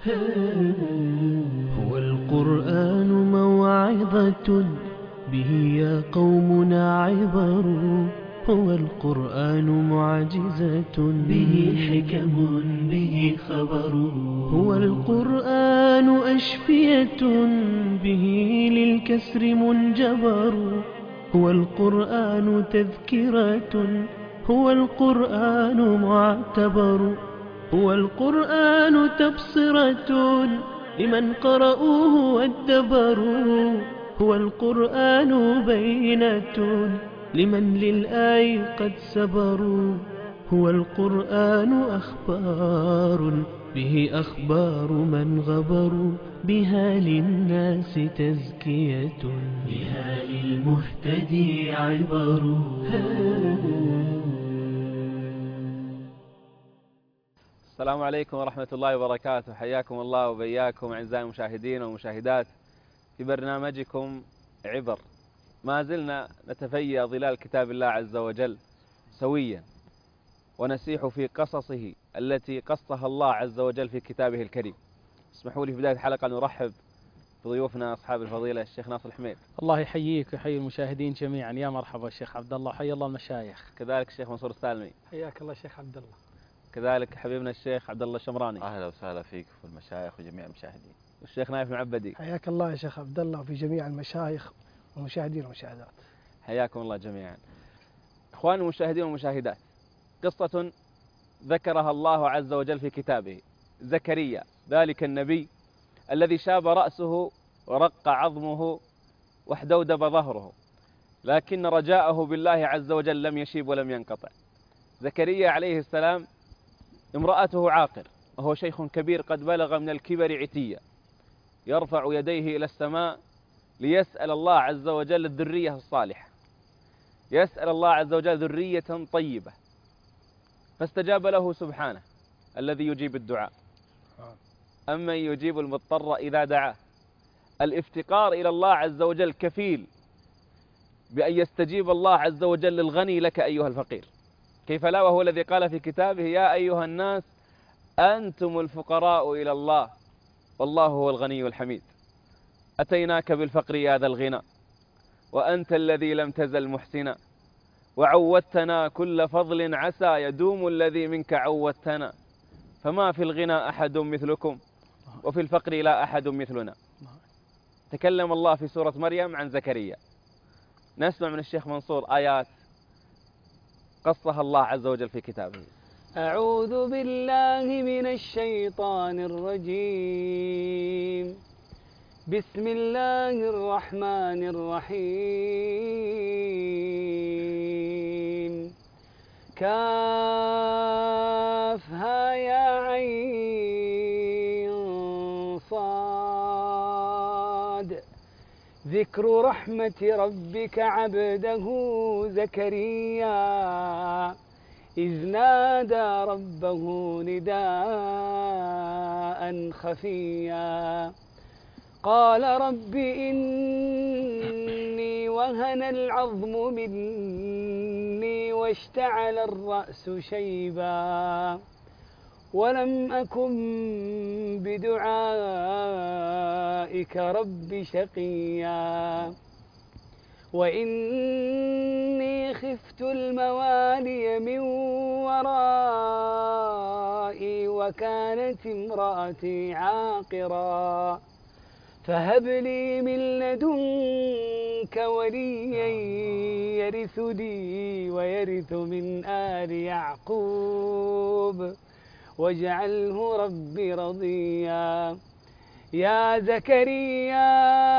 هو القرآن موعظة به يا قومنا عبر. هو القرآن معجزة به حكم به خبر. هو القرآن أشفية به للكسر منجبر. هو القرآن تذكرة. هو القرآن معتبر. هو القرآن تبصرة لمن قرأوه وادبروا. هو القرآن بينة لمن للآي قد سبروا. هو القرآن أخبار به أخبار من غبروا. بها للناس تزكية بها للمهتدي عبر. السلام عليكم ورحمة الله وبركاته. حياكم الله وبياكم أعزائي المشاهدين والمشاهدات في برنامجكم عبر. ما زلنا نتفيأ ظلال كتاب الله عز وجل سويا ونسيح في قصصه التي قصها الله عز وجل في كتابه الكريم. اسمحوا لي في بداية الحلقة أن نرحب بضيوفنا أصحاب الفضيلة الشيخ ناصر الحميد. الله يحييك ويحيي المشاهدين جميعا. يا مرحبا الشيخ عبد الله، حيا الله المشايخ. كذلك الشيخ منصور السالمي. حياك الله شيخ عبد الله. كذلك حبيبنا الشيخ عبد الله الشمراني. أهلا وسهلا فيك وفي المشايخ وجميع المشاهدين. والشيخ نايف المعبدي. حياك الله يا شيخ عبد الله وفي جميع المشايخ والمشاهدين والمشاهدات. حياكم الله جميعا. إخواني المشاهدين والمشاهدات، قصة ذكرها الله عز وجل في كتابه. زكريا ذلك النبي الذي شاب رأسه ورق عظمه واحدودب ظهره، لكن رجاءه بالله عز وجل لم يشيب ولم ينقطع. زكريا عليه السلام امرأته عاقر وهو شيخ كبير قد بلغ من الكبر عتيا، يرفع يديه إلى السماء ليسأل الله عز وجل الذرية الصالحة، يسأل الله عز وجل ذرية طيبة، فاستجاب له سبحانه الذي يجيب الدعاء. أمن يجيب المضطر إذا دعاه. الافتقار إلى الله عز وجل كفيل بأن يستجيب الله عز وجل للغني لك أيها الفقير. كيف لا وهو الذي قال في كتابه: يا أيها الناس أنتم الفقراء إلى الله والله هو الغني الحميد. أتيناك بالفقر يا ذا الغنى وأنت الذي لم تزل محسنا، وعودتنا كل فضل عسى يدوم الذي منك عودتنا، فما في الغنى أحد مثلكم وفي الفقر لا أحد مثلنا. تكلم الله في سورة مريم عن زكريا. نسمع من الشيخ منصور آيات قصها الله عز وجل في كتابه. أعوذ بالله من الشيطان الرجيم. بسم الله الرحمن الرحيم. كافها يا عين صاد. ذكر رحمة ربك عبده زكريا إذ نادى ربه نداء خفيا قال رب إني وهن العظم مني واشتعل الرأس شيبا ولم أكن بدعائك رب شقيا وإني خفت الموالي من ورائي وكانت امرأتي عاقرا فهب لي من لدنك وليا يرثني ويرث من آل يعقوب واجعله ربي رضيا. يا زكريا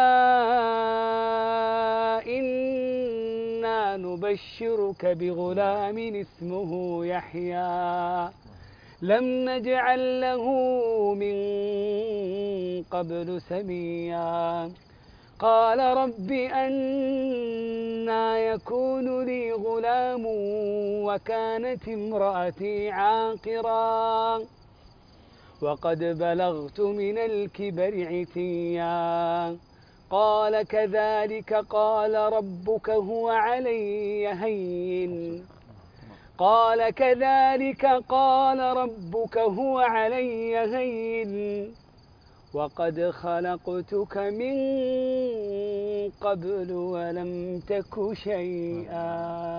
إنا نبشرك بغلام اسمه يحيى لم نجعل له من قبل سميا قال رب أنى يكون لي غلام وكانت امرأتي عاقرا وقد بلغت من الكبر عتيا قال كذلك قال ربك هو علي هين وقد خلقتك من قبل ولم تك شيئا.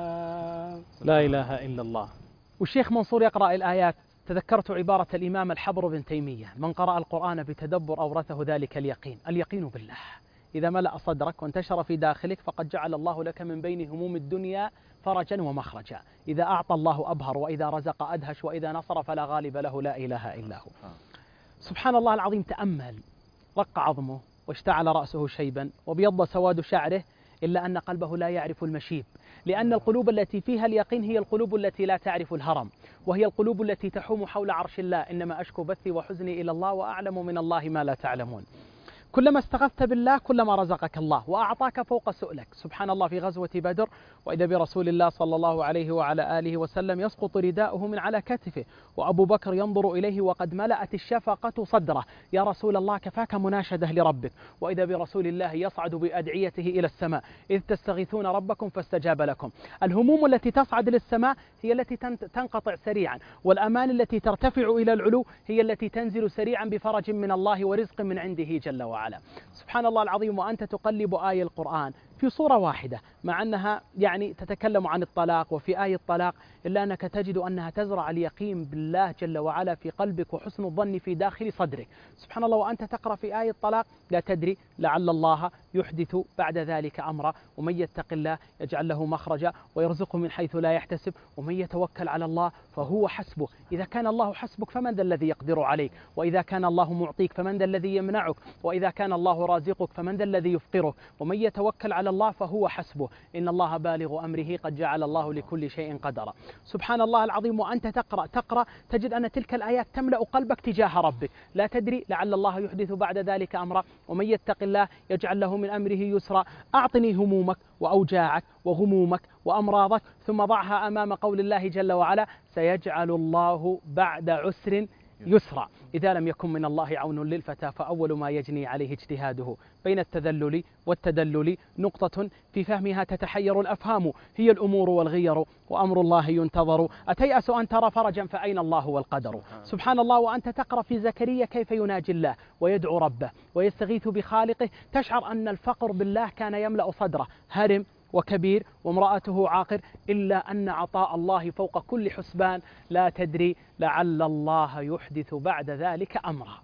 لا إله إلا الله. والشيخ منصور يقرأ الآيات. تذكرت عبارة الإمام الحبر بن تيمية: من قرأ القرآن بتدبر أورثه ذلك اليقين. اليقين بالله إذا ملأ صدرك وانتشر في داخلك فقد جعل الله لك من بين هموم الدنيا فرجا ومخرجا. إذا أعطى الله أبهر، وإذا رزق أدهش، وإذا نصر فلا غالب له لا إله إلا هو. سبحان الله العظيم. تأمل: رق عظمه واشتعل رأسه شيبا وابيض سواد شعره، إلا أن قلبه لا يعرف المشيب، لأن القلوب التي فيها اليقين هي القلوب التي لا تعرف الهرم، وهي القلوب التي تحوم حول عرش الله. إنما أشكو بثي وحزني إلى الله وأعلم من الله ما لا تعلمون. كلما استغثت بالله كلما رزقك الله وأعطاك فوق سؤلك. سبحان الله. في غزوة بدر وإذا برسول الله صلى الله عليه وعلى آله وسلم يسقط رداؤه من على كتفه، وأبو بكر ينظر إليه وقد ملأت الشفقة صدره: يا رسول الله كفاك مناشدة لربك. وإذا برسول الله يصعد بأدعيته إلى السماء: إذ تستغيثون ربكم فاستجاب لكم. الهموم التي تصعد للسماء هي التي تنقطع سريعا، والأمان التي ترتفع إلى العلو هي التي تنزل سريعا بفرج من الله ورزق من عنده جل وعلا. سبحان الله العظيم. وأنت تقلب آية القرآن في صورة واحدة، مع أنها يعني تتكلم عن الطلاق وفي آية الطلاق، إلا أنك تجد أنها تزرع اليقين بالله جل وعلا في قلبك وحسن الظن في داخل صدرك. سبحان الله. وأنت تقرأ في آية الطلاق: لا تدري لعل الله يحدث بعد ذلك أمرا، ومن يتق الله يجعل له مخرجا ويرزقه من حيث لا يحتسب، ومن يتوكل على الله فهو حسبه. إذا كان الله حسبك فمن ذا الذي يقدر عليك؟ وإذا كان الله معطيك فمن ذا الذي يمنعك؟ وإذا كان الله رازقك فمن ذا الذي يفقرك؟ ومن يتوكل على الله فهو حسبه، إن الله بالغ أمره قد جعل الله لكل شيء قدرا. سبحان الله العظيم. وأنت تقرأ تجد أن تلك الآيات تملأ قلبك تجاه ربك. لا تدري لعل الله يحدث بعد ذلك أمرا، ومن يتق الله يجعل له من أمره يسرا. أعطني همومك وأوجاعك وغمومك وأمراضك، ثم ضعها أمام قول الله جل وعلا: سيجعل الله بعد عسر يسرا. إذا لم يكن من الله عون للفتى فأول ما يجني عليه اجتهاده. بين التذلل والتدلل نقطة في فهمها تتحير الأفهام، هي الأمور والغير وأمر الله ينتظر. أتيأس أن ترى فرجا فأين الله والقدر؟ سبحان الله. وأنت تقرأ في زكريا كيف يناجي الله ويدعو ربه ويستغيث بخالقه، تشعر أن الفقر بالله كان يملأ صدره، هرم وكبير وامرأته عاقر، إلا أن عطاء الله فوق كل حسبان. لا تدري لعل الله يحدث بعد ذلك أمرا.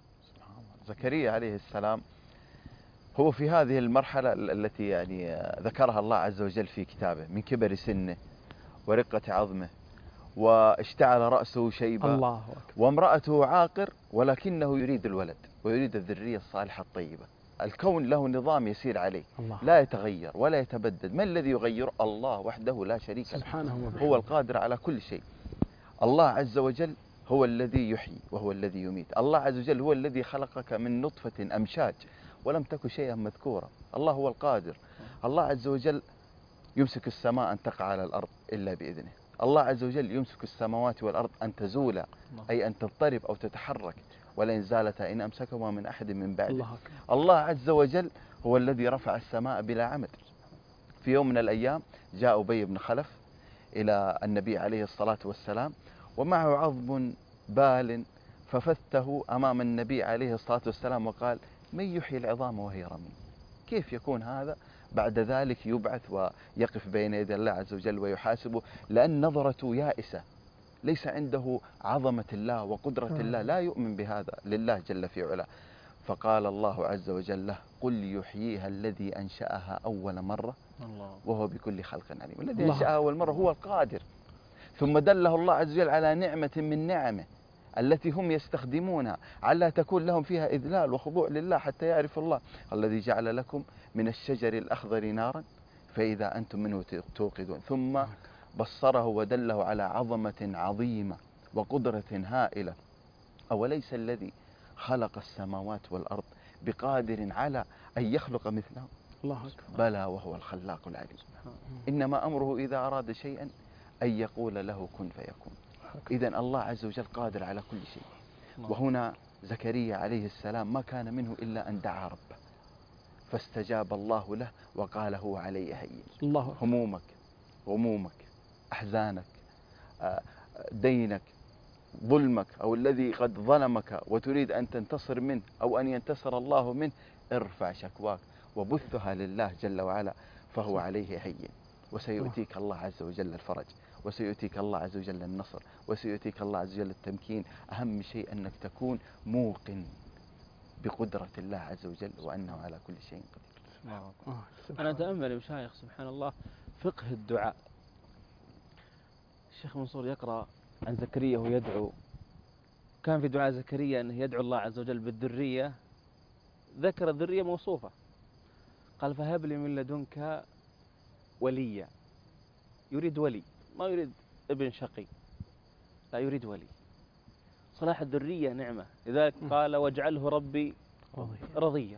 زكريا عليه السلام هو في هذه المرحلة التي يعني ذكرها الله عز وجل في كتابه، من كبر سنه ورقة عظمه واشتعل رأسه شيبا، الله أكبر. وامرأته عاقر، ولكنه يريد الولد ويريد الذرية الصالحة الطيبة. الكون له نظام يسير عليه، الله. لا يتغير ولا يتبدد. ما الذي يغير؟ الله وحده لا شريك له، سبحانه وبحمده. هو القادر على كل شيء. الله عز وجل هو الذي يحيي وهو الذي يميت. الله عز وجل هو الذي خلقك من نطفة أمشاج ولم تكن شيئا مذكورا. الله هو القادر. الله عز وجل يمسك السماء أن تقع على الأرض إلا بإذنه. الله عز وجل يمسك السماوات والأرض أن تزولا، أي أن تضطرب أو تتحرك، ولئن زالتا إن أمسكهما من أحد من بعده. الله عز وجل هو الذي رفع السماء بلا عمد. في يوم من الأيام جاء أبي بن خلف إلى النبي عليه الصلاة والسلام ومعه عظم بال، ففته أمام النبي عليه الصلاة والسلام وقال: من يحيي العظام وهي رميم؟ كيف يكون هذا؟ بعد ذلك يبعث ويقف بين يدي الله عز وجل ويحاسبه، لأن نظرته يائسة، ليس عنده عظمة الله وقدرة الله، لا يؤمن بهذا لله جل في علاه. فقال الله عز وجل له: قل يحييها الذي أنشأها أول مرة وهو بكل خلق عليم. الذي أنشأها أول مرة هو القادر. ثم دله الله عز وجل على نعمة من نعمه التي هم يستخدمونها على تكون لهم فيها إذلال وخضوع لله حتى يعرف الله: الذي جعل لكم من الشجر الأخضر نارا فإذا أنتم منه توقدون. ثم بصره ودله على عظمة عظيمة وقدرة هائلة: أوليس الذي خلق السماوات والأرض بقادر على أن يخلق مثلهم؟ الله أكبر. بلى وهو الخلاق العليم. إنما أمره إذا أراد شيئا أن يقول له كن فيكون. إذن الله عز وجل قادر على كل شيء. وهنا زكريا عليه السلام ما كان منه إلا أن دعا ربه فاستجاب الله له وقال: هو علي هين. همومك، غمومك، أحزانك، دينك، ظلمك أو الذي قد ظلمك وتريد أن تنتصر منه أو أن ينتصر الله منه، ارفع شكواك وبثها لله جل وعلا، فهو عليه هين، وسيؤتيك الله عز وجل الفرج، وسيؤتيك الله عز وجل النصر، وسيؤتيك الله عز وجل التمكين. أهم شيء أنك تكون موقن بقدرة الله عز وجل وأنه على كل شيء قدير. أنا أتأمل يا مشايخ سبحان الله فقه الدعاء. الشيخ منصور يقرأ عن زكريا وهو يدعو، كان في دعاء زكريا أنه يدعو الله عز وجل بالذرية، ذكر الذرية موصوفة، قال فهب لي من لدنك وليا، يريد ولي، ما يريد ابن شقي، لا يريد ولي. صلاح الذرية نعمة، لذلك قال واجعله ربي رضيا.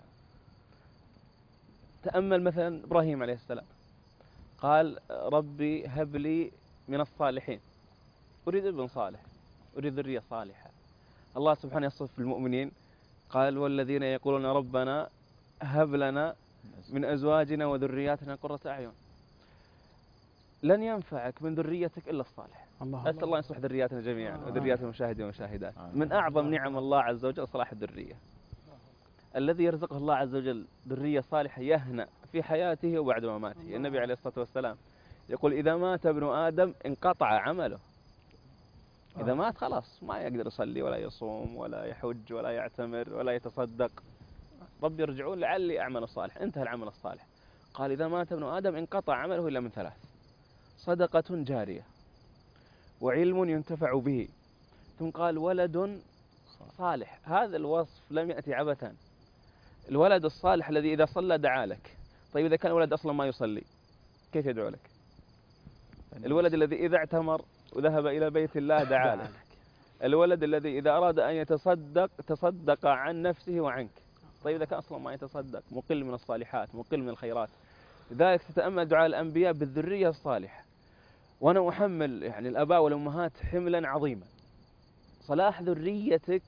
تأمل مثلا إبراهيم عليه السلام، قال ربي هب لي من الصالحين، أريد ابن صالح، أريد ذرية صالحة. الله سبحانه يصف المؤمنين قال والذين يقولون ربنا هب لنا من أزواجنا وذرياتنا قرة أعين. لن ينفعك من ذريتك إلا الصالح. أسأل الله يصلح ذرياتنا جميعا وذريات المشاهدين والمشاهدات. من أعظم نعم الله عز وجل صلاح الذرية. الذي يرزقه الله عز وجل ذرية صالحة يهنأ في حياته وبعد مماته. النبي عليه الصلاة والسلام يقول إذا مات ابن آدم انقطع عمله. إذا مات خلاص ما يقدر يصلي ولا يصوم ولا يحج ولا يعتمر ولا يتصدق. رب يرجعون لعلي أعمل صالح، انتهى العمل الصالح. قال إذا مات ابن آدم انقطع عمله إلا من ثلاث: صدقة جارية، وعلم ينتفع به، ثم قال ولد صالح. هذا الوصف لم يأتي عبثا. الولد الصالح الذي إذا صلى دعا لك. طيب إذا كان الولد أصلا ما يصلي كيف يدعو لك؟ الولد الذي إذا اعتمر وذهب إلى بيت الله دعا لك. الولد الذي إذا أراد أن يتصدق تصدق عن نفسه وعنك. طيب إذا كان أصلا ما يتصدق، مقل من الصالحات، مقل من الخيرات. لذلك تتأمل دعاء الأنبياء بالذرية الصالحة. وأنا أحمل يعني الآباء والأمهات حملا عظيما. صلاح ذريتك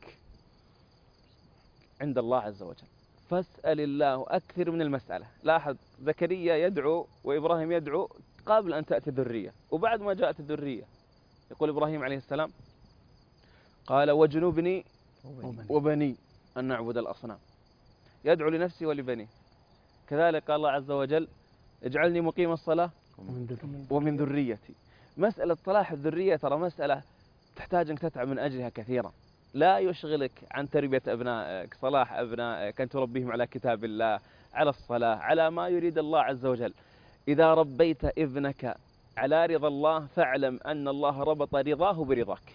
عند الله عز وجل، فاسأل الله أكثر من المسألة. لاحظ زكريا يدعو وإبراهيم يدعو قبل أن تأتي الذرية، وبعد ما جاءت الذرية يقول إبراهيم عليه السلام قال واجنبني وبني أن نعبد الأصنام. يدعو لنفسه ولبنيه. كذلك قال الله عز وجل اجعلني مقيم الصلاة ومن ذريتي. مسألة صلاح الذرية ترى مسألة تحتاج أنك تتعب من أجلها كثيرا. لا يشغلك عن تربية أبنائك، صلاح أبنائك، أن تربيهم على كتاب الله، على الصلاة، على ما يريد الله عز وجل. إذا ربيت ابنك على رضا الله فاعلم أن الله ربط رضاه برضاك.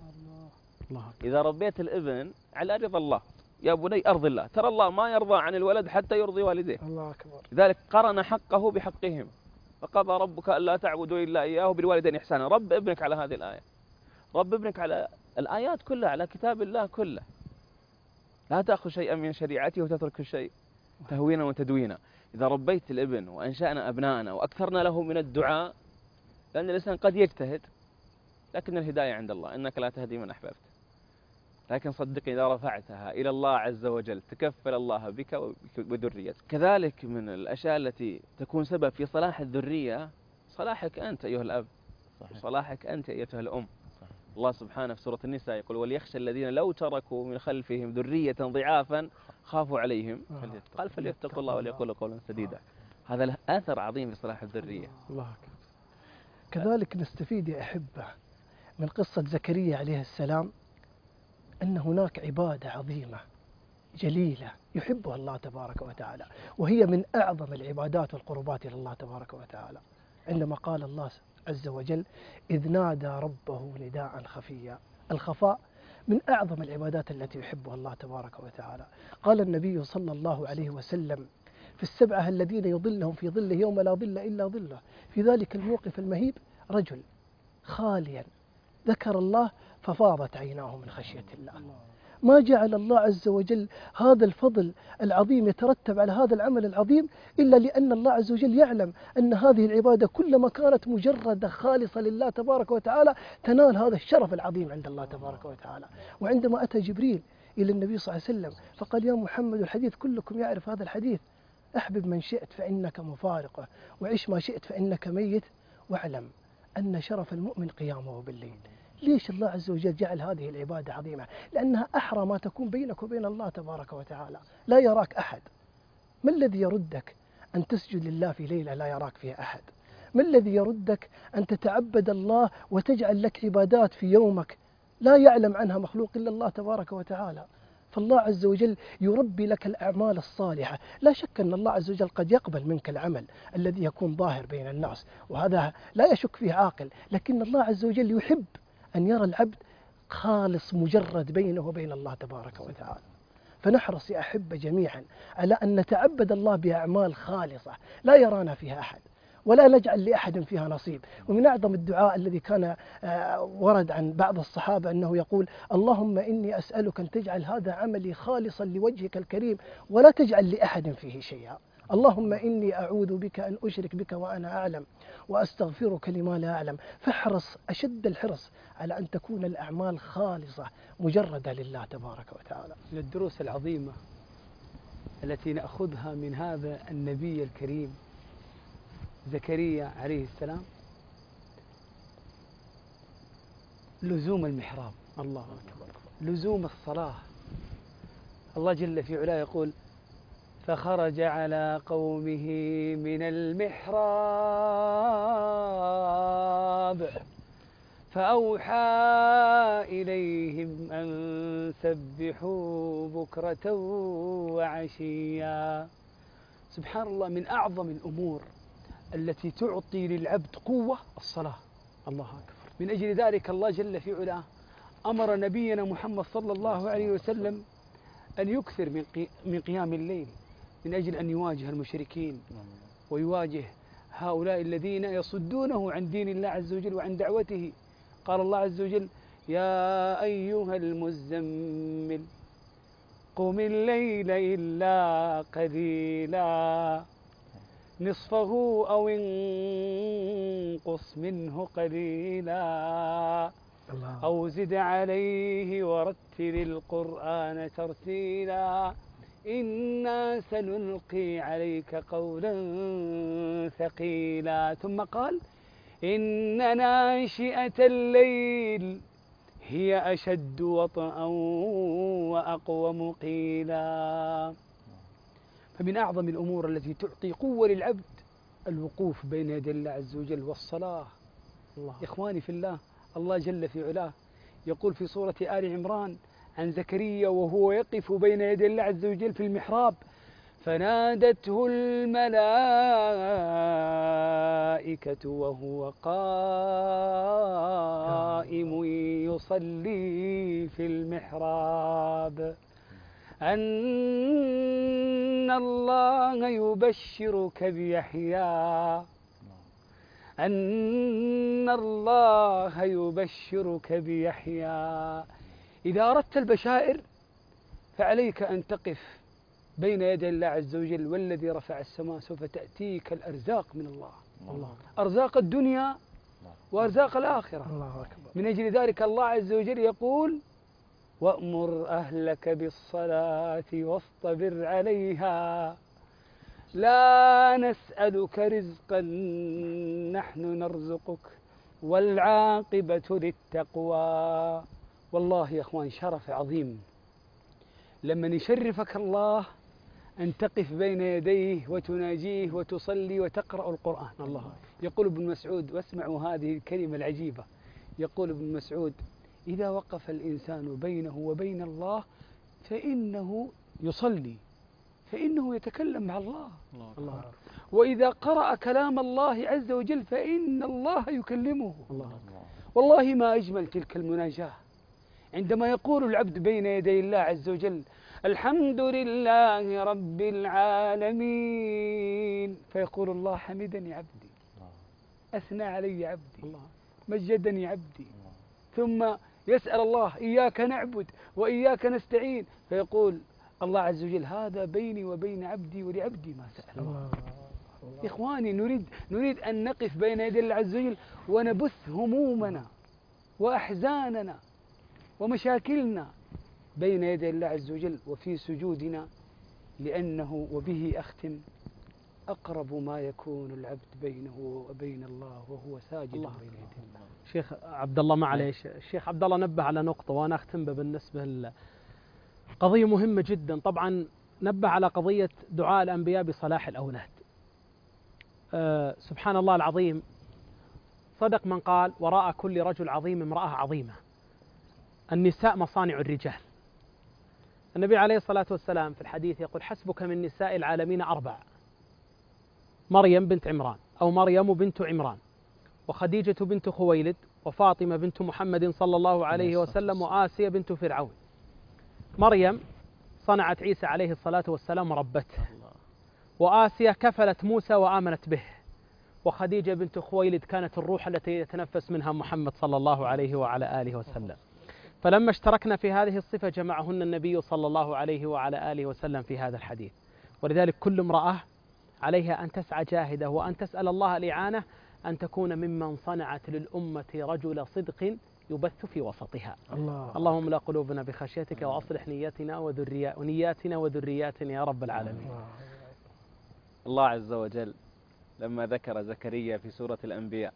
إذا ربيت الابن على رضا الله، يا بني أرض الله، ترى الله ما يرضى عن الولد حتى يرضي والديه. الله أكبر. لذلك قرن حقه بحقهم، فقضى ربك ألا تعبدوا إلا إياه وبالوالدين إحسانا. رب ابنك على هذه الآية، رب ابنك على الآيات كلها، على كتاب الله كله. لا تأخذ شيئا من شريعته وتترك الشيء تهوينا وتدوينا. إذا ربيت الابن وأنشأنا أبناءنا وأكثرنا له من الدعاء، لأن الإنسان قد يجتهد لكن الهداية عند الله، إنك لا تهدي من أحببت. لكن صدقني إذا رفعتها إلى الله عز وجل تكفل الله بك وذريتك. كذلك من الأشياء التي تكون سبب في صلاح الذرية صلاحك أنت أيها الأب، صلاحك أنت أيتها الأم. الله سبحانه في سورة النساء يقول وليخشى الذين لو تركوا من خلفهم ذرية ضعافا خافوا عليهم قال فليتقوا الله وليقولوا قولا سديدا. هذا له أثر عظيم في صلاح الذرية. الله أكبر. كذلك نستفيد يا أحبة من قصة زكريا عليه السلام أن هناك عبادة عظيمة جليلة يحبها الله تبارك وتعالى، وهي من أعظم العبادات والقربات إلى الله تبارك وتعالى، عندما قال الله عز وجل إذ نادى ربه نداء خفيا. الخفاء من أعظم العبادات التي يحبها الله تبارك وتعالى. قال النبي صلى الله عليه وسلم في السبعة الذين يظلهم في ظله يوم لا ظل إلا ظله، في ذلك الموقف المهيب رجل خاليا ذكر الله ففاضت عيناه من خشية الله. ما جعل الله عز وجل هذا الفضل العظيم يترتب على هذا العمل العظيم إلا لأن الله عز وجل يعلم أن هذه العبادة كلما كانت مجردة خالصة لله تبارك وتعالى تنال هذا الشرف العظيم عند الله تبارك وتعالى. وعندما أتى جبريل إلى النبي صلى الله عليه وسلم فقال يا محمد، الحديث كلكم يعرف هذا الحديث، أحبب من شئت فإنك مفارقه، وعش ما شئت فإنك ميت، واعلم أن شرف المؤمن قيامه بالليل. ليش الله عز وجل جعل هذه العبادة عظيمة؟ لأنها أحرى ما تكون بينك وبين الله تبارك وتعالى، لا يراك أحد. ما الذي يردك أن تسجد لله في ليلة لا يراك فيها أحد؟ ما الذي يردك أن تتعبد الله وتجعل لك عبادات في يومك لا يعلم عنها مخلوق إلا الله تبارك وتعالى؟ فالله عز وجل يربي لك الأعمال الصالحة. لا شك أن الله عز وجل قد يقبل منك العمل الذي يكون ظاهر بين الناس، وهذا لا يشك فيه عاقل، لكن الله عز وجل يحب أن يرى العبد خالص مجرد بينه وبين الله تبارك وتعالى. فنحرص يا أحبة جميعا على أن نتعبد الله بأعمال خالصة لا يرانا فيها أحد، ولا نجعل لأحد فيها نصيب. ومن أعظم الدعاء الذي كان ورد عن بعض الصحابة أنه يقول: اللهم إني أسألك أن تجعل هذا عملي خالصا لوجهك الكريم ولا تجعل لأحد فيه شيئا. اللهم إني أعوذ بك أن أشرك بك وأنا أعلم وأستغفرك لما لا أعلم. فاحرص أشد الحرص على أن تكون الأعمال خالصة مجردة لله تبارك وتعالى. من الدروس العظيمة التي نأخذها من هذا النبي الكريم زكريا عليه السلام لزوم المحراب، الله أكبر، لزوم الصلاة. الله جل في علاه يقول: فخرج على قومه من المحراب فأوحى إليهم أن سبحوا بكرة وعشيا. سبحان الله، من أعظم الأمور التي تعطي للعبد قوة الصلاة، الله أكبر. من أجل ذلك الله جل في علاه أمر نبينا محمد صلى الله عليه وسلم أن يكثر من قيام الليل من أجل أن يواجه المشركين ويواجه هؤلاء الذين يصدونه عن دين الله عز وجل وعن دعوته. قال الله عز وجل: يا أيها المزمل قم الليل إلا قليلا نصفه أو انقص منه قليلا أو زد عليه ورتل القرآن ترتيلا إنا سنلقي عليك قولا ثقيلا. ثم قال: إن ناشئة الليل هي أشد وطئا وأقوم قيلا. فمن أعظم الأمور التي تعطي قوة للعبد الوقوف بين يدي الله عز وجل والصلاة. إخواني في الله، الله جل في علاه يقول في سورة آل عمران عن زكريا وهو يقف بين يدي الله عز وجل في المحراب: فنادته الملائكة وهو قائم يصلي في المحراب أن الله يبشرك بيحيى أن الله يبشرك بيحيى. إذا أردت البشائر فعليك أن تقف بين يدي الله عز وجل، والذي رفع السماء سوف تأتيك الأرزاق من الله، أرزاق الدنيا وأرزاق الآخرة. الله أكبر. من أجل ذلك الله عز وجل يقول: وأمر أهلك بالصلاة واصطبر عليها لا نسألك رزقا نحن نرزقك والعاقبة للتقوى. والله يا أخوان شرف عظيم لما يشرفك الله أن تقف بين يديه وتناجيه وتصلي وتقرأ القرآن. الله يقول ابن مسعود، واسمعوا هذه الكلمة العجيبة، يقول ابن مسعود: إذا وقف الإنسان بينه وبين الله فإنه يصلي، فإنه يتكلم مع الله. الله. وإذا قرأ كلام الله عز وجل فإن الله يكلمه. الله. والله ما أجمل تلك المناجاة عندما يقول العبد بين يدي الله عز وجل: الحمد لله رب العالمين، فيقول الله: حمدني عبدي، أثنى علي عبدي، مجدني عبدي. ثم يسأل الله: إياك نعبد وإياك نستعين، فيقول الله عز وجل: هذا بيني وبين عبدي ولعبدي ما سأل. الله. إخواني، نريد أن نقف بين يدي الله عز وجل ونبث همومنا وأحزاننا ومشاكلنا بين يدي الله عز وجل وفي سجودنا، لأنه وبه أختم أقرب ما يكون العبد بينه وبين الله وهو ساجد بين يدي الله. شيخ عبد الله معليش، الشيخ عبد الله نبه على نقطة وأنا أختم بالنسبة قضية مهمة جدا. طبعا نبه على قضية دعاء الأنبياء بصلاح الأولاد. سبحان الله العظيم، صدق من قال وراء كل رجل عظيم امرأة عظيمة. النساء مصانع الرجال. النبي عليه الصلاة والسلام في الحديث يقول حسبك من نساء العالمين 4: مريم بنت عمران أو مريم بنت عمران، وخديجة بنت خويلد، وفاطمة بنت محمد صلى الله عليه وسلم، وآسيا بنت فرعون. مريم صنعت عيسى عليه الصلاة والسلام وربته، وآسيا كفلت موسى وآمنت به، وخديجة بنت خويلد كانت الروح التي يتنفس منها محمد صلى الله عليه وعلى آله وسلم. فلما اشتركنا في هذه الصفة جمعهن النبي صلى الله عليه وعلى آله وسلم في هذا الحديث. ولذلك كل امرأة عليها أن تسعى جاهدة وأن تسأل الله الإعانة أن تكون ممن صنعت للأمة رجل صدق يبث في وسطها. اللهم املأ قلوبنا بخشيتك وأصلح نياتنا وذرياتنا يا رب العالمين. الله عز وجل لما ذكر زكريا في سورة الأنبياء،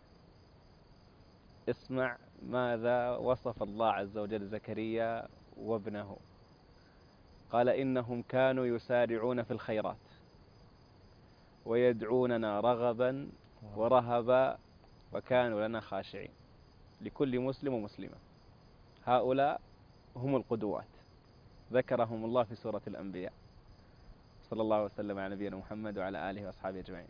اسمع ماذا وصف الله عز وجل زكريا وابنه. قال إنهم كانوا يسارعون في الخيرات ويدعوننا رغبا ورهبا وكانوا لنا خاشعين. لكل مسلم ومسلمة هؤلاء هم القدوات، ذكرهم الله في سورة الأنبياء. صلى الله وسلم على نبينا محمد وعلى آله وأصحابه أجمعين.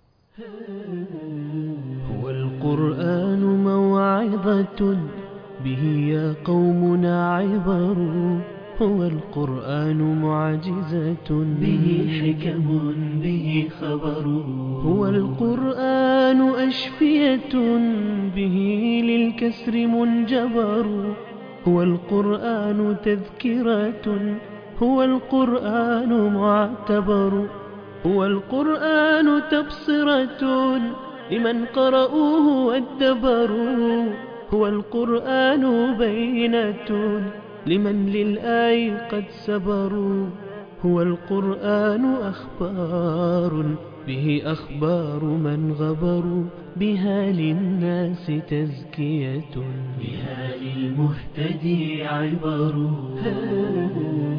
هو القرآن موعظة به يا قومنا عبر، هو القرآن معجزة به حكم به خبر، هو القرآن أشفية به للكسر منجبر، هو القرآن تذكرة، هو القرآن معتبر، هو القرآن تبصرة لمن قرأوه وادبروا، هو القرآن بينة لمن للآي قد سبروا، هو القرآن أخبار به أخبار من غبروا، بها للناس تزكية بها للمهتدي عبر.